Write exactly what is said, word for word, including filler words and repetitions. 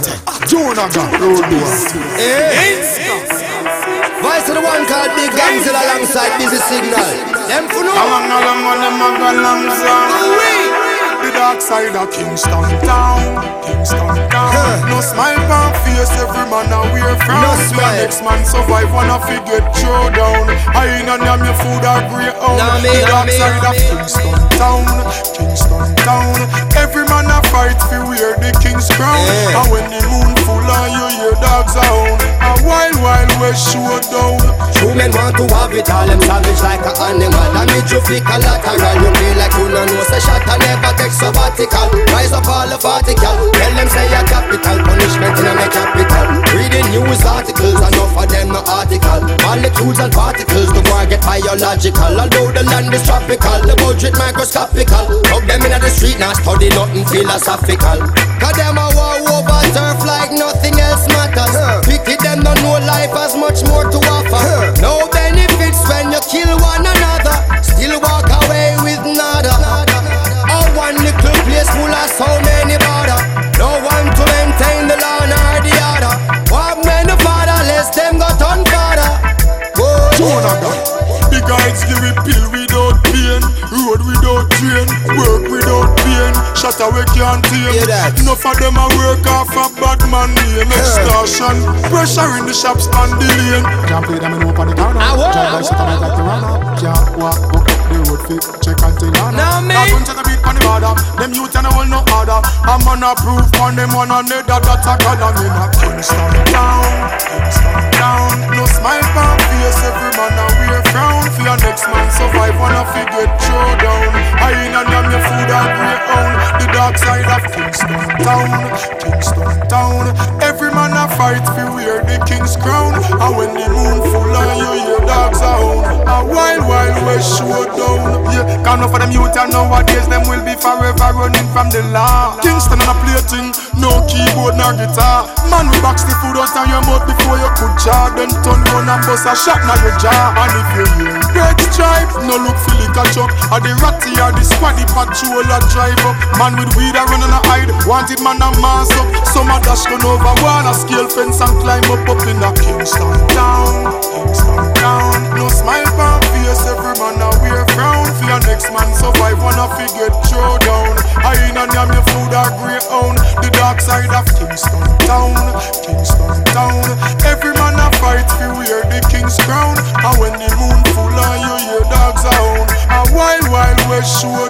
Jonah got road doors. Voice of the one called Big Gangzilla alongside Busy Signal. Them for no. Along, along, on them a go alongside. The dark side of Kingston town, Kingston town. Huh. No smile on face, every man a wear frown. No smile. Next man survive, wanna fi get throw down. I ain't on them your food or grey own. Nah, me, the nah, dark me, side nah, of me. Kingston town, Kingston town. Every man a fight fi wear the king's crown. Yeah. And when the moon full and you hear dogs a hound, a wild, wild west showdown. True men want to have it all, them savage like an animal. Damage you feel collateral, you feel like you no know. Say shot and never take sabbatical. Rise up all the particle. Tell them say a capital punishment in a my capital. Reading news articles, enough of them no article. Molecules and particles, the war get biological. Although the land is tropical, the budget microscopical. Hug them in the street, now study nothing philosophical. Cause them a war over turf like nothing else matters. Pity them don't know life has much more to offer. No benefits when you kill one another. Still walk away with nada. Oh, one little place full of so many border. No one to maintain the law nor the other. What many fatherless, them got on father. Jonah, the guides give it pill without pain, road without train, work without pain, shut away can't tame. Enough of them a work off a bad man name. Extortion, pressure in the shops and the lane. Can't play them in open the corner. Drive by shut up like the runner. Can't walk up the road fit, check until honor. Now me a bunch of the beat on the border. Them youth and the whole no order. I'm on a proof on them one another. That's a god I'm in a Kingston town, Kingston town. No smile on face, every man a wear frown. For your next man survive, wanna fi get throw down. I ain't on them your food or grey own. The dark side of Kingston town, Kingston town. Every man a fight fi wear the king's crown. And when the moon full and you hear dogs a hound, a wild, wild west showdown. Yeah, can't for them youth and nowadays them will be forever running from the law. Kingston on a plating, no keyboard nor guitar. Man we box the food out of your mouth before you could jar. Then turn round and bust a shot na your jaw. And if you hear red stripe, no look for liquor chuck. Or the ratty or the squaddy patrol a drive up. Man with weed a run and a hide, wanted man a mass up. Some a dash gun over wall, a scale fence and climb up up in a Kingston town, Kingston town. No smile on face, every man a wear frown. For your next man survive, wanna fi get throw down. I ain't on yam your food or grey own. The dark side of Kingston town, Kingston town. Every man a fight fi wear the king's crown. And when the moon full and you hear dogs a hound, a wild, wild west show